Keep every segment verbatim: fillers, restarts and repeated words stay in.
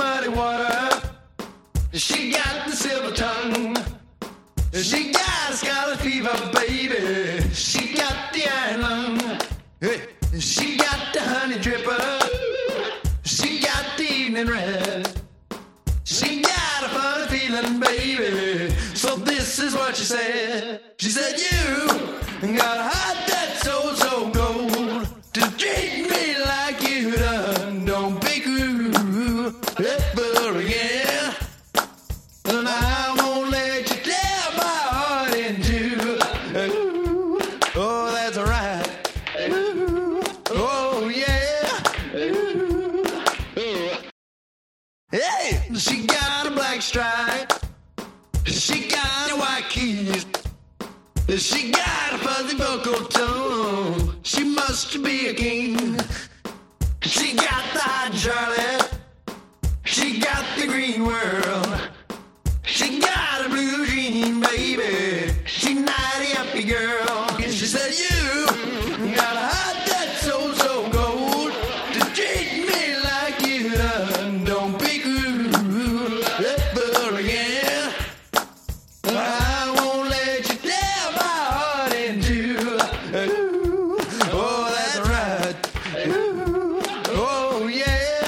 muddy water. She got the silver tongue. She got a scarlet fever, baby. She got the iron lung. She got the honey dripper. She got the evening red. She got a funny feeling, baby. So this is what she said. She said, you got a heart that's so, so cold. To treat me like you done. Don't be cruel ever again. And I won't let you tear my heart in two. Oh, that's right. Oh, yeah. Hey, she got a black stripe. She got a white keys. She got a fuzzy vocal tone. She must be a king. She got the hot Charlotte. She got the green world. She got a blue dream, baby. She nighty uppy girl. She said, you got a heart that's so, so cold. To treat me like you done. Don't be cruel ever again. I won't let you tear my heart in two. Oh, that's right. Oh, yeah.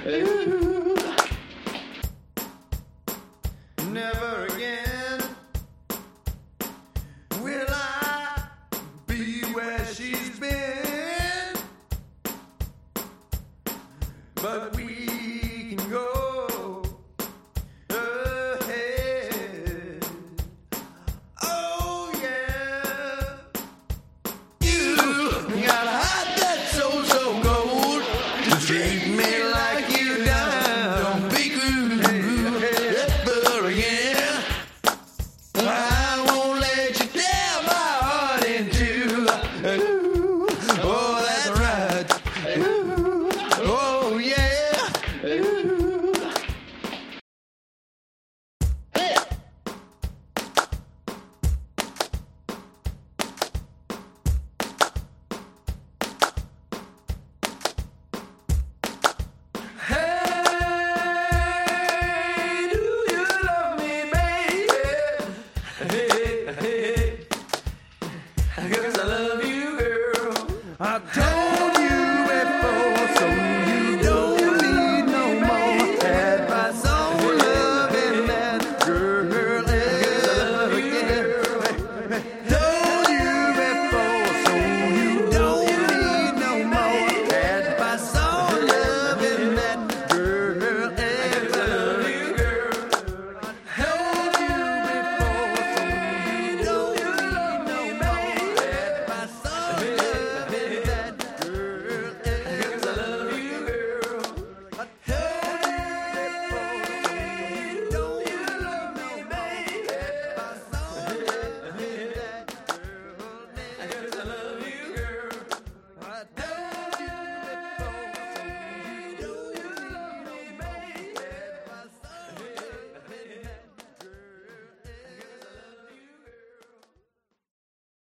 Never again will I be where she's been, but we can go ahead. Oh yeah, you got a heart that's so, so cold. To treat me like